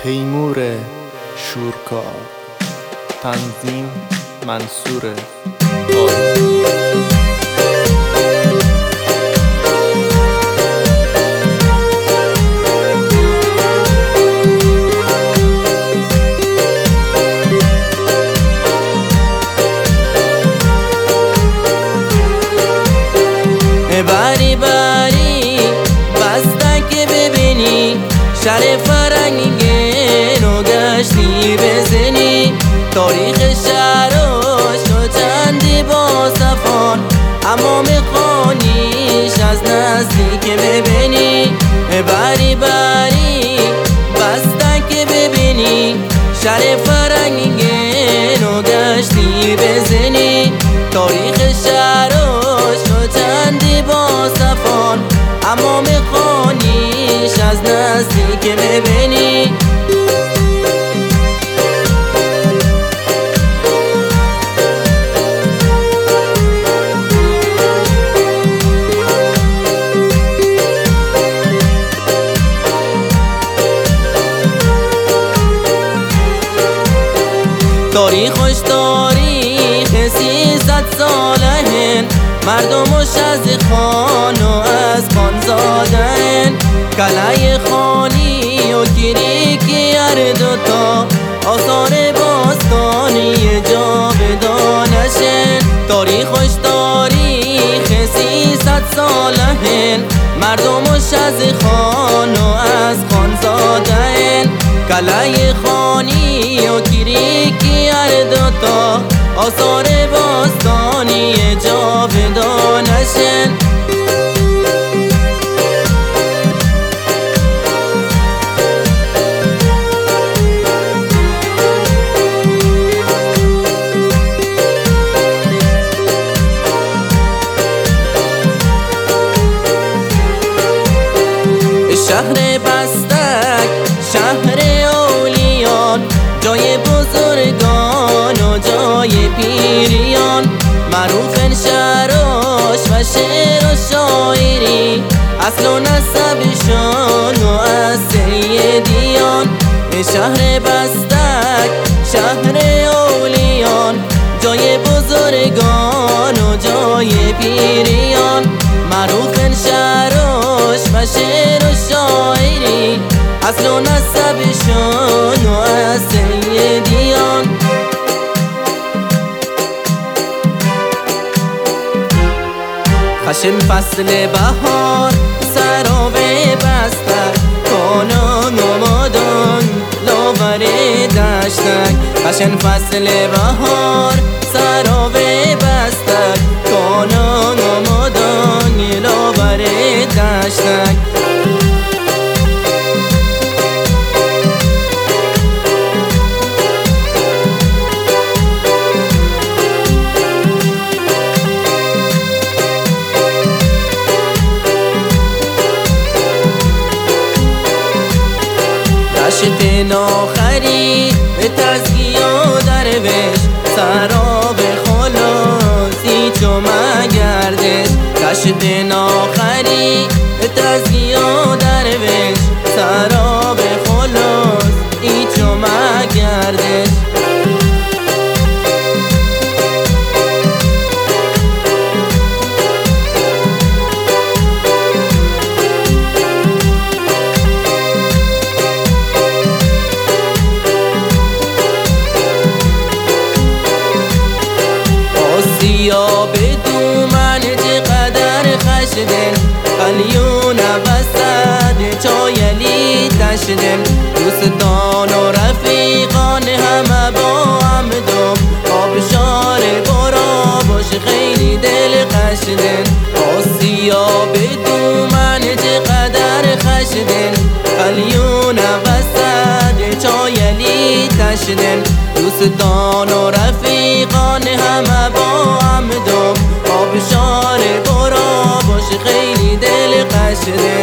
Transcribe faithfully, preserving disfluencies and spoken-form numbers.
تیمور شورکار. تنظیم منصور آرزو. باری باری بسته که ببینی شهر فرنگین و گشتی بزنی تاریخ شهراش تو چندی با صفان اما میخوانیش از نزدیک ببینی. باری باری بسته که ببینی شهر فرنگین و گشتی بزنی تاریخ شهراش تو چندی با صفان اما میخوانیش از نزدیک ببینی. تاریخش تاریخ سیصد ساله، مردمش از خان و از خان زادن، کلای خانی و کریکی هر دوتا آثار باستانی جاودانشن. تاریخش تاریخ سیصد ساله، مردمش از خان و از خان زادن، کلای خانی و کریکی هر دوتا آثار باستانی جاودانشن. شهر بستک شهر اولیان، جای بزرگان و جای پیریان، معروفن شعراش و شعر و شاعری، اصل و نسبشان و از سیدیان. شهر بستک شهر اولیان، جای بزرگان و جای پیریان، معروفن شعراش و شعر و شاعری، اصل و نسبشان و از سیدیان. خشن فصل بهار سراوه بستک، کانان و مادان لاغر دشتک. خشن فصل بهار سراوه بستک، کانان و مادان لاغر دشتک. دشت ناخری تزگی و دروش، سراب خلاصی چو مگردش. دشت ناخری تزگی و دروش، سراب خلاصی چو مگردش. یا بدو من چقدر خشدن، قلیون بسد چایلی تشدن. دوستان و رفیقان همه با هم دم، آبشار برا باش خیلی دل خشدن. آسیا بدو من چقدر خشدن، قلیون بسد چایلی تشدن. دوستان و رفیقان همه با هم دم، آبشار برا باش خیلی دل خشدن.